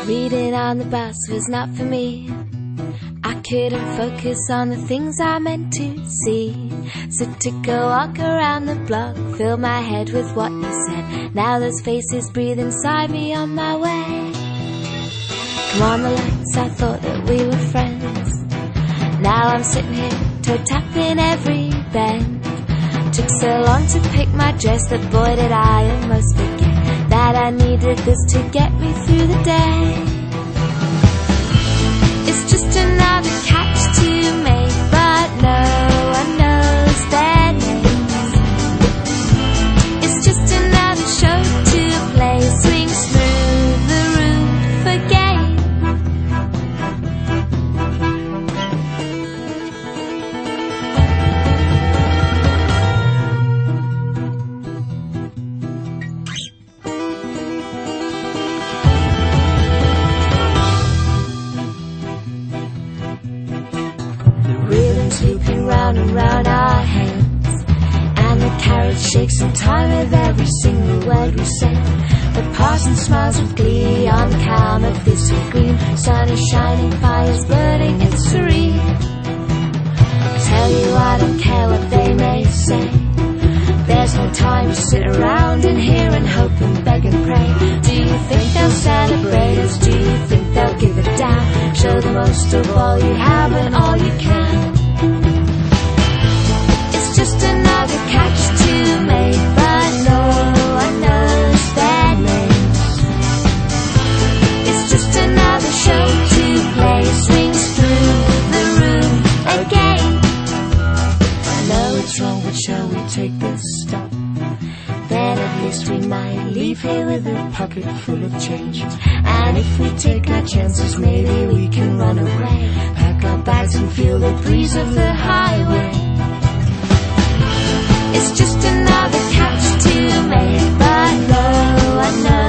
Reading on the bus was not for me. I couldn't focus on the things I meant to see. So took a walk around the block, filled my head with what you said. Now those faces breathe inside me on my way. Come on the lights, I thought that we were friends. Now I'm sitting here, toe tapping every bend. Took so long to pick my dress that boy did I almost forget that I needed this to get me through the day. It's just another catch to make, but no one knows their names. It's just another show to play, swings through the roof again. Looping round and round our heads, and the carriage shakes in time with every single word we say. The parson smiles with glee on the calm of this green. Sun is shining, fire's burning, it's serene. I tell you I don't care what they may say. There's no time to sit around and hear and hope and beg and pray. Do you think they'll celebrate us? Do you think they'll give it down? Show the most of all you have and all you can. It's just another catch to make, but no one knows their names. It's just another show to play, swings through the room again. I know it's wrong, but shall we take this stop? Then at least we might leave here with a pocket full of change. And if we take our chances, maybe we can run away, pack our bags and feel the breeze of the highway. It's just another catch to make, but no one knows